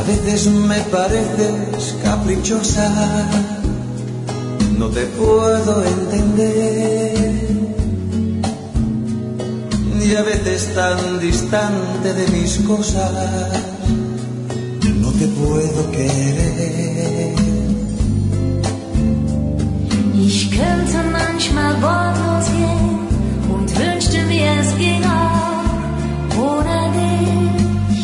veces me pareces caprichosa, no te puedo entender, y a veces tan distante de mis cosas, no te puedo querer. Ich könnte manchmal wortlos gehen und wünschte mir, es ging auch ohne dich.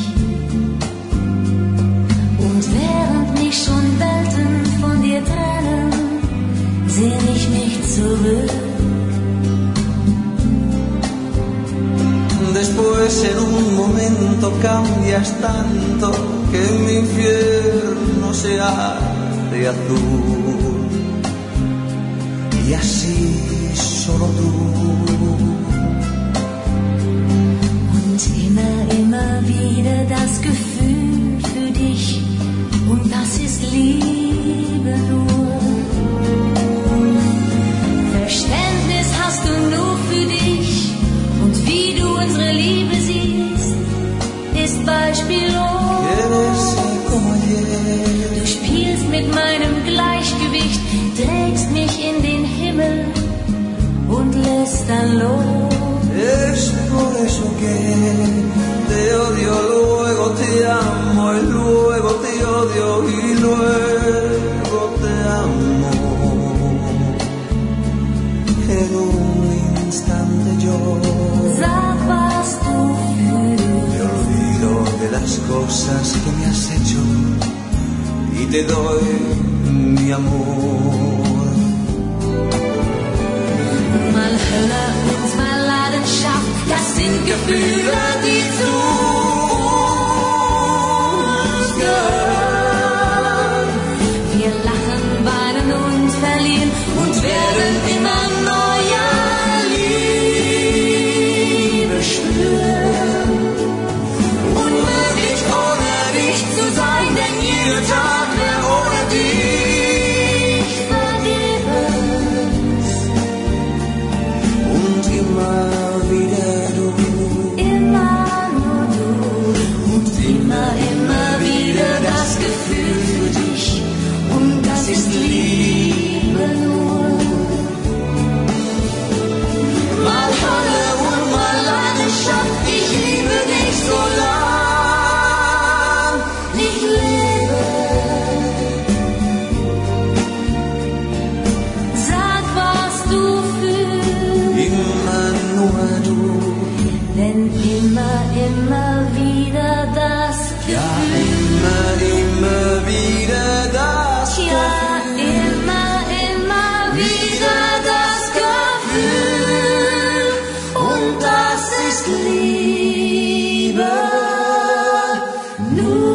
Und während mich schon Welten von dir trennen, sehn ich mich zurück. Después en un momento cambias tanto que mi infierno se hace azul, y así solo tú. Und immer wieder das Gefühl für dich, und das ist Liebe nur. Verständnis hast du nur für dich, und wie du unsere Liebe siehst, ist beispiellos. Du spielst mit meinem Gleichgewicht, trägst mich in den Himmel und lässt dann los. Es por eso que te odio, luego te amo, y luego te odio, y luego te amo. En un instante yo Sag, was du fühlst. me olvido de las cosas que me has hecho y te doy mi amor. Mal Hölle und mal Leidenschaft, das sind Gefühle, die zu uns gehören. Wir lachen, weinen und verlieren und werden immer neue Liebe spüren. Unmöglich ohne dich zu sein, denn jeder Tag wäre ohne dich vergebens. Und immer wieder du, Immer nur du und immer wieder das Gefühl für dich, und das ist Liebe nur. Mal Hölle und mal Leidenschaft, ich liebe dich so lang ich lebe. Sag, was du fühlst, immer nur du. denn immer wieder das Ja, Gefühl. immer wieder das Ja, immer wieder das Gefühl, und das ist Liebe nur.